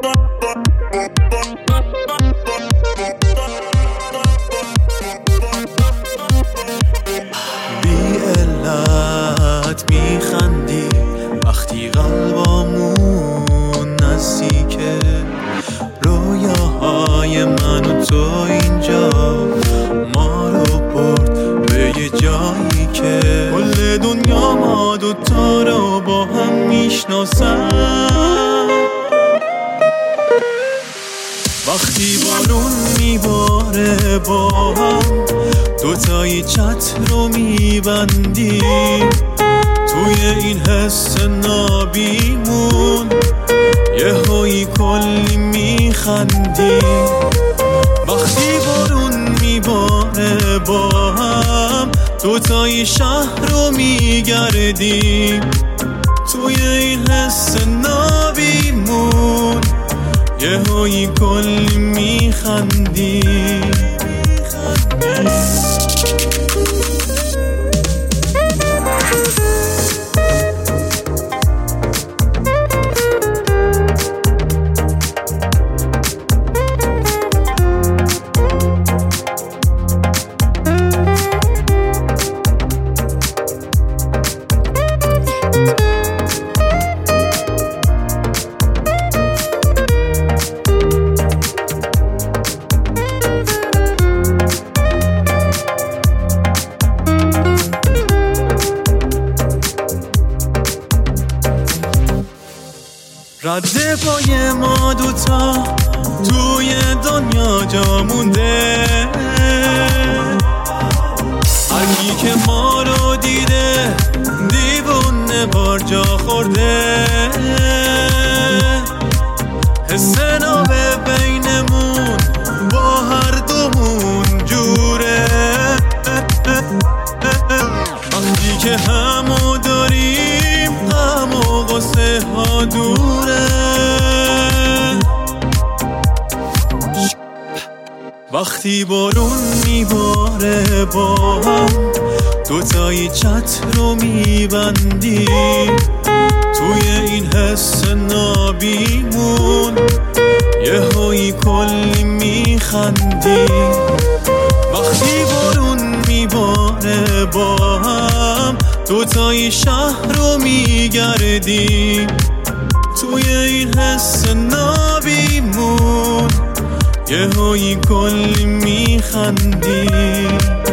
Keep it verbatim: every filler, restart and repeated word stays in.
بی علت میخندی وقتی قلبامون نزدیکه، رویاهای من و تو اینجا ما رو برد به یه جایی که کل دنیا ما دوتا رو با هم میشناسن. وقتی بارون میباره با هم دوتایی چتر رو میبندیم، توی این حس نابیمون یه هایی کلی میخندیم. وقتی بارون میباره با هم دوتایی شهر رو میگردیم، توی این حس نابیمون یه هایی کلی میخندیم. رد پای ما دوتا توی دنیا جا مونده، هرکی که ما رو دیده دیوونه بار جا خورده. حس نابه بینمون با هر دومون جوره، وقتی که همو داریم غم و غصه ها دوره. وقتی بارون میباره با هم دوتایی چتر رو میبندیم، توی این حس نابیمون یه هایی کلی میخندیم. وقتی بارون میباره با هم دوتایی شهر رو میگردیم، توی این حس نابیمون یه هایی کلی میخندیم.